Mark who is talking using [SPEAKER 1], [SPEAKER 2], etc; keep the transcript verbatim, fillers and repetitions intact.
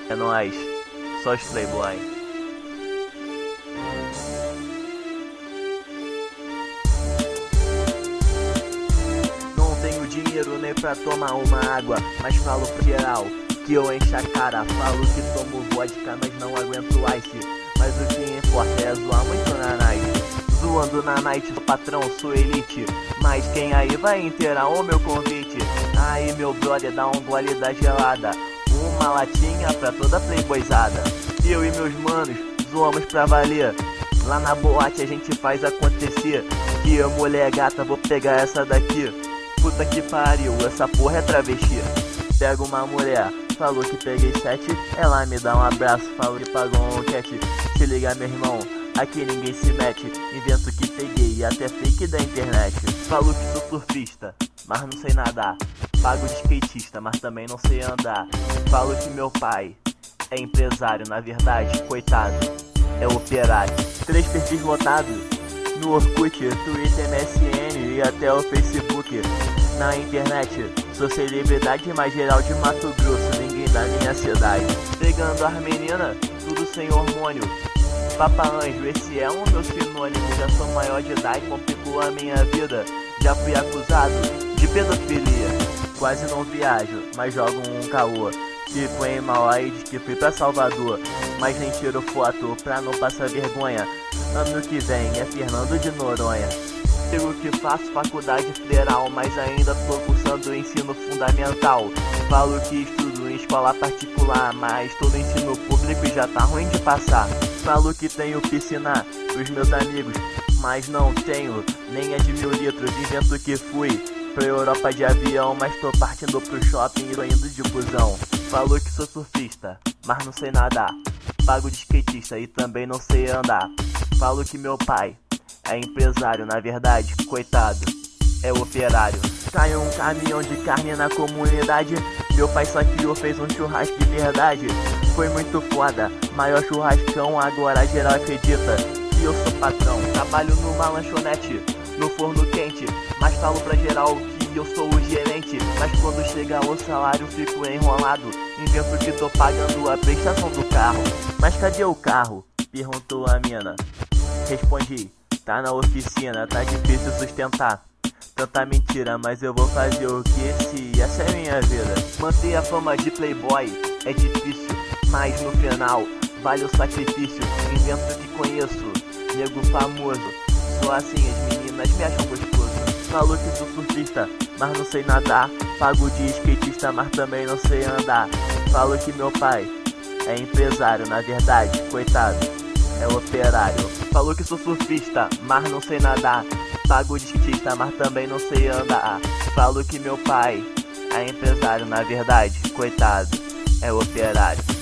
[SPEAKER 1] É nóis, só os playboy. Não tenho dinheiro nem pra tomar uma água, mas falo pra geral que eu encho a cara. Falo que tomo vodka, mas não aguento ice. Mas o que importa é zoar muito na night. Zoando na night, sou patrão, sou elite. Mas quem aí vai inteirar o meu convite? Aí meu brother, dá um gole da gelada, uma latinha pra toda playboyzada. Eu e meus manos zoamos pra valer. Lá na boate a gente faz acontecer. Que eu, mulher gata, vou pegar essa daqui. Puta que pariu, essa porra é travesti. Pego uma mulher, falou que peguei sete. Ela me dá um abraço, falou que pagou um cat. Se liga, meu irmão, aqui ninguém se mete. Invento que peguei, até fake da internet. Falo que sou surfista, mas não sei nadar. Pago de skatista, mas também não sei andar. Falo que meu pai é empresário, na verdade, coitado, é operário. Três perfis lotados no Orkut, Twitter, M S N e até o Facebook. Na internet, sou celebridade, mas geral de Mato Grosso, ninguém da minha cidade. Pegando as meninas, tudo sem hormônio. Papa Anjo, esse é um meu sinônimo. Já sou maior de idade, complicou a minha vida. Já fui acusado de pedofilia. Quase não viajo, mas jogo um caô. Tipo em Mauá e diz que fui pra Salvador, mas nem tiro foto pra não passar vergonha. Ano que vem é Fernando de Noronha. Digo que faço faculdade federal, mas ainda tô cursando o ensino fundamental. Falo que estudo em escola particular, mas tô no ensino público e já tá ruim de passar. Falo que tenho piscina pros meus amigos, mas não tenho, nem é de mil litros. Invento que fui pra Europa de avião, mas tô partindo pro shopping e tô indo de busão. Falou que sou surfista, mas não sei nadar. Pago de skatista e também não sei andar. Falo que meu pai é empresário, na verdade, coitado, é operário. Caiu um caminhão de carne na comunidade. Meu pai só criou, fez um churrasco de verdade. Foi muito foda, maior churrascão. Agora geral acredita que eu sou patrão. Trabalho numa lanchonete, no forno quente, mas falo pra geral que eu sou o gerente. Mas quando chega o salário fico enrolado. Invento que tô pagando a prestação do carro. Mas cadê o carro? Perguntou a mina. Respondi, tá na oficina, tá difícil sustentar tanta mentira, mas eu vou fazer o que se essa é minha vida. Manter a fama de playboy é difícil, mas no final vale o sacrifício. Invento que conheço nego famoso, só assim as meninas me acham gostoso. Falo que sou surfista, mas não sei nadar. Pago de skatista, mas também não sei andar. Falo que meu pai é empresário, na verdade, coitado, é operário. Falou que sou surfista, mas não sei nadar. Pago de skatista, mas também não sei andar. Falo que meu pai é empresário, na verdade, coitado, é operário.